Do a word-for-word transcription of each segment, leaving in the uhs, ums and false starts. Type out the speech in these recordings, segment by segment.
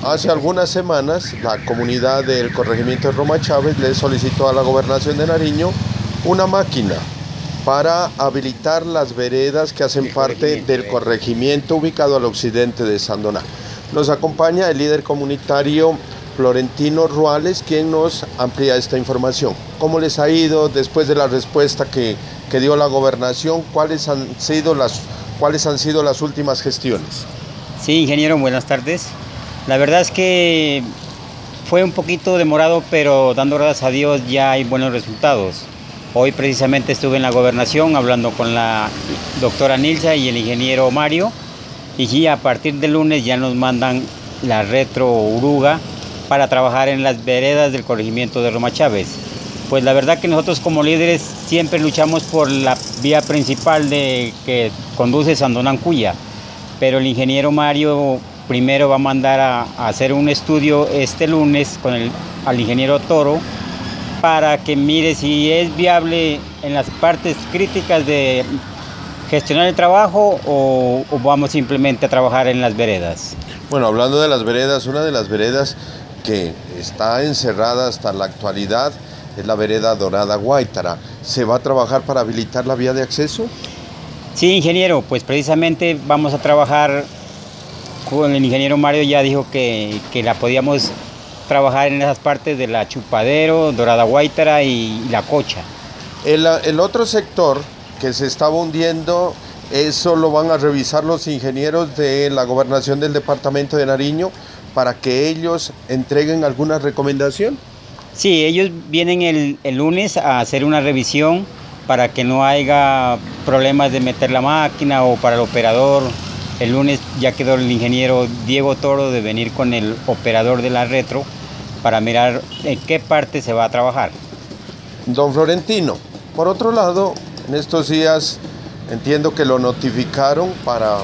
Hace algunas semanas la comunidad del corregimiento de Roma Chávez le solicitó a la gobernación de Nariño una máquina para habilitar las veredas que hacen parte del corregimiento ubicado al occidente de Sandoná. Nos acompaña el líder comunitario Florentino Ruales, quien nos amplía esta información. ¿Cómo les ha ido después de la respuesta que, que dio la gobernación? ¿Cuáles han sido las, cuáles han sido las últimas gestiones? Sí, ingeniero, buenas tardes. La verdad es que fue un poquito demorado, pero dando gracias a Dios ya hay buenos resultados. Hoy precisamente estuve en la gobernación hablando con la doctora Nilsa y el ingeniero Mario, y sí, a partir del lunes ya nos mandan la retro oruga para trabajar en las veredas del corregimiento de Roma Chávez. Pues la verdad que nosotros como líderes siempre luchamos por la vía principal de, que conduce Sandoná-Cuya, pero el ingeniero Mario primero va a mandar a, a hacer un estudio este lunes con el al ingeniero Toro para que mire si es viable en las partes críticas de gestionar el trabajo o, o vamos simplemente a trabajar en las veredas. Bueno, hablando de las veredas, una de las veredas que está encerrada hasta la actualidad es la vereda Dorada Guaitara. ¿Se va a trabajar para habilitar la vía de acceso? Sí, ingeniero, pues precisamente vamos a trabajar con el ingeniero Mario, ya dijo que, que la podíamos trabajar en esas partes de la Chupadero, Dorada Guaitara y La Cocha. El, el otro sector que se estaba hundiendo, eso lo van a revisar los ingenieros de la gobernación del departamento de Nariño para que ellos entreguen alguna recomendación. Sí, ellos vienen el, el lunes a hacer una revisión para que no haya problemas de meter la máquina o para el operador. El lunes ya quedó el ingeniero Diego Toro de venir con el operador de la retro para mirar en qué parte se va a trabajar. Don Florentino, por otro lado, en estos días entiendo que lo notificaron para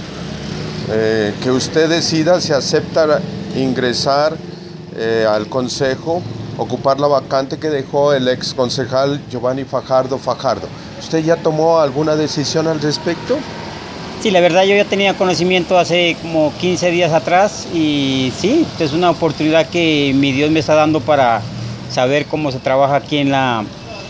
eh, que usted decida si acepta ingresar eh, al consejo, ocupar la vacante que dejó el ex concejal Giovanni Fajardo Fajardo. ¿Usted ya tomó alguna decisión al respecto? Sí, la verdad yo ya tenía conocimiento hace como quince días atrás y sí, es una oportunidad que mi Dios me está dando para saber cómo se trabaja aquí en, la,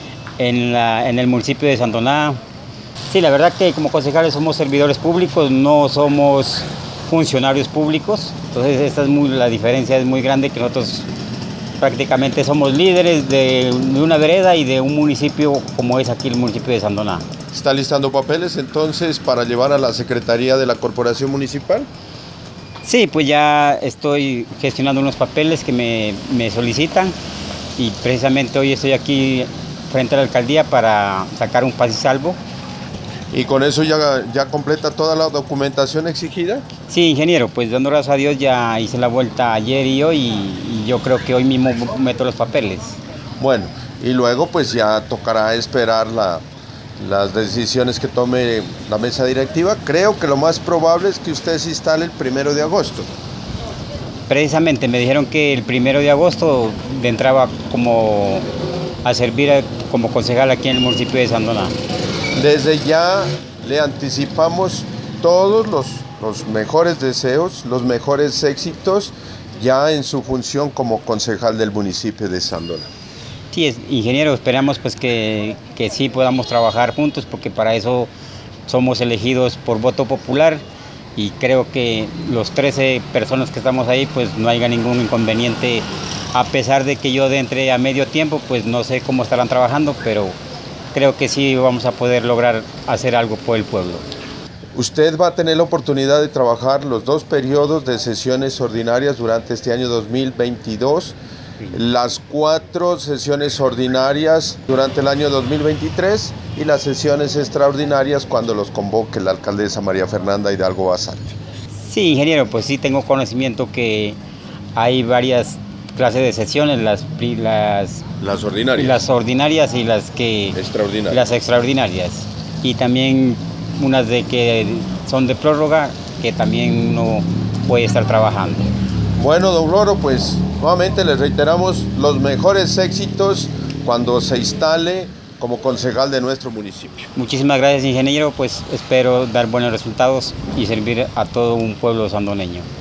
en, la, en el municipio de Sandoná. Sí, la verdad que como concejales somos servidores públicos, no somos funcionarios públicos, entonces esta es muy, la diferencia es muy grande, que nosotros prácticamente somos líderes de, de una vereda y de un municipio como es aquí el municipio de Sandoná. ¿Está listando papeles entonces para llevar a la Secretaría de la Corporación Municipal? Sí, pues ya estoy gestionando unos papeles que me, me solicitan y precisamente hoy estoy aquí frente a la alcaldía para sacar un paz y salvo. ¿Y con eso ya, ya completa toda la documentación exigida? Sí, ingeniero, pues dando gracias a Dios ya hice la vuelta ayer y hoy y, y yo creo que hoy mismo meto los papeles. Bueno, y luego pues ya tocará esperar la... las decisiones que tome la mesa directiva. Creo que lo más probable es que usted se instale el primero de agosto. Precisamente me dijeron que el primero de agosto entraba como a servir como concejal aquí en el municipio de Sandoná. Desde ya le anticipamos todos los, los mejores deseos, los mejores éxitos ya en su función como concejal del municipio de Sandoná. Sí, es, ingeniero, esperamos pues que, que sí podamos trabajar juntos porque para eso somos elegidos por voto popular y creo que los trece personas que estamos ahí pues no haya ningún inconveniente, a pesar de que yo de entre a medio tiempo pues no sé cómo estarán trabajando, pero creo que sí vamos a poder lograr hacer algo por el pueblo. Usted va a tener la oportunidad de trabajar los dos periodos de sesiones ordinarias durante este año dos mil veintidós. Las cuatro sesiones ordinarias durante el año dos mil veintitrés y las sesiones extraordinarias cuando los convoque la alcaldesa María Fernanda Hidalgo Basarte. Sí, ingeniero, pues sí tengo conocimiento que hay varias clases de sesiones, las, las, las ordinarias. las ordinarias y las que extraordinarias. Las extraordinarias. Y también unas de que son de prórroga que también uno puede estar trabajando. Bueno, don Loro, pues nuevamente les reiteramos los mejores éxitos cuando se instale como concejal de nuestro municipio. Muchísimas gracias, ingeniero, pues espero dar buenos resultados y servir a todo un pueblo sandoneño.